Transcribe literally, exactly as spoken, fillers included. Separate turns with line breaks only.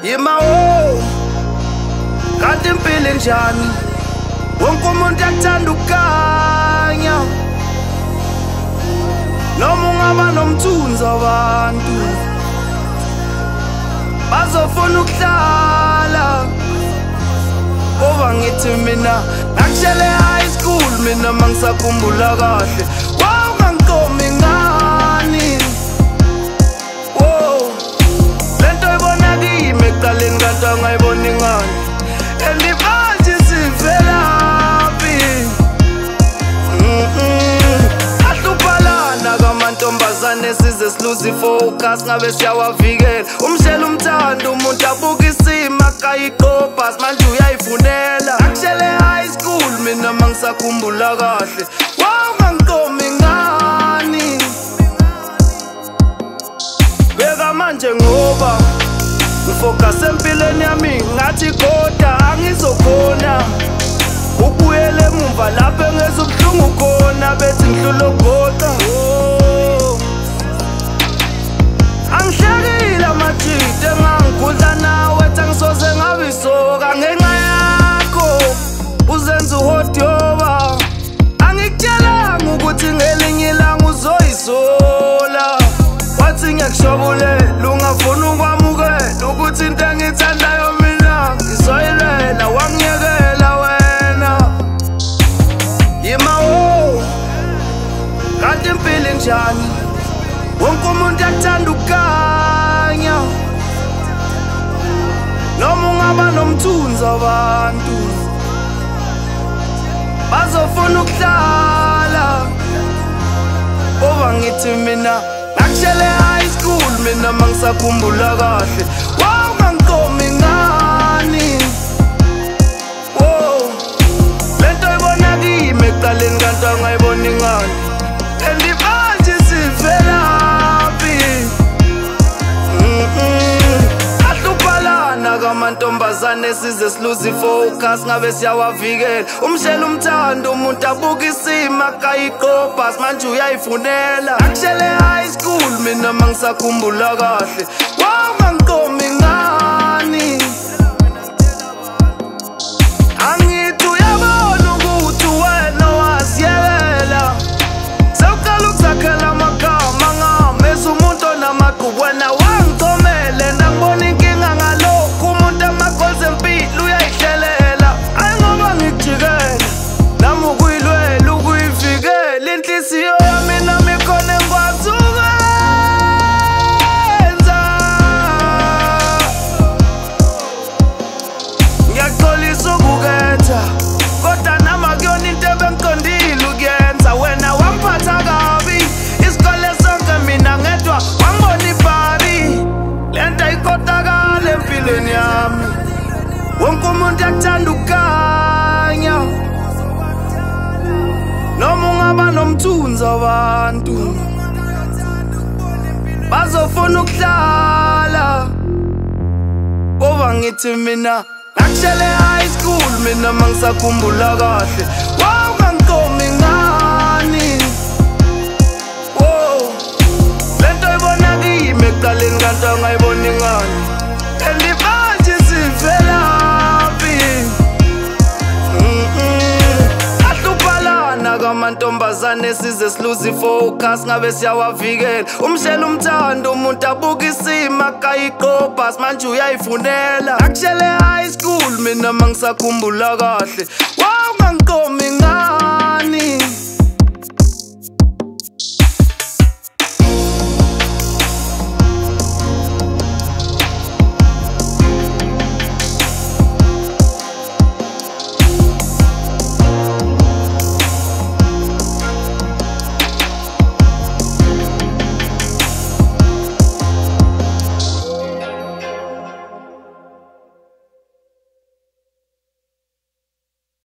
Yima wo kanti impilo njani wonke umuntu yakuthanda ukukanya noma ungaba nomthunzi abantu bazofuna ukuhlala ngoba ngithi mina ngakshele high school mina mangisakhumbula kahle wawungankomi ngani wo lento ibona kimi ekuqaleni kanti angayiboni ngani elibanje sivelaphi ahluphalana kamantombazane size siluze ifocus ngabe siyawavikela umshela umthando umuntu abuka isimo akayiqopha manje uyayifunela akushele high school mina mangisakhumbula kahle wawungankomi ngani beka manje ngoba ngifocus empilweni yami ngathi kodwa angizokhona ukubuyela emuva lapho engezwe ubuhlungu khona bethi ngihlulo goda angihlekile amajita engangigudla nawe ethi angisoze ngabisoka ngenxa yakho uzenza uhodyoba angikutshelanga ukuthi ngelinye ilanga uzoyisola wathi ngiyakushobulela ungafuna ukwamukela ukuthi into engithandayo mina ngizoyilela wangiyekela wena yima wo kanti impilo njani wonke umuntu yakuthanda ukukanya noma ungaba nomthunzi abantu bazofuna ukuhlala ngoba ngithi mina ngakshele high school mina mangisakhumbula kahle wawungankomi ngani wo lento ibona kimi ekuqaleni kanti angayiboni ngani elibanje sivelaphi ahluphalana kamantombazane size siluze ifocus ngabe siyawavikela umshela umthando umuntu abuka isimo akayiqopha manje uyayifunela akushele high school mina mangisakhumbula kahle wawungankomi ngani angithi uyabona ukuthi wena wasiyela sewuqala ukuzakhela amagama ngameza umuntu onamaqhubu wena wangithomele ndangibona inkinga ngalokhu umuntu amagolzi empilo uyayihlelela ayi ngoba ngikujikela nami ukuyilwela ukuyivikela inhliziyo yami nami khona engikwazi ukwenza ngiyaxolisa ukuketha kodwa nami akuyona into ebengiqondile ukuyenza wena wangiphatha kabi isikole sonke mina ngedwa wangibona ibhari lento ayikhotakala empilweni yami wonke umuntu yakuthanda ukukanya noma ungaba nomthunzi abantu bazofuna ukuhlala ngoba ngithi mina ngakshele high school mina mangisakhumbula kahle wawungankomi ngani wo lento ibona kimi ekuqaleni kanti angayiboni ngani elibanje sivelaphi ahluphalana kamantombazane size siluze ifocus ngabe siyawavikela umshela umthando umuntu abuka isimo akayiqopha manje uyayifunela akushele high school mina mangisakhumbula kahle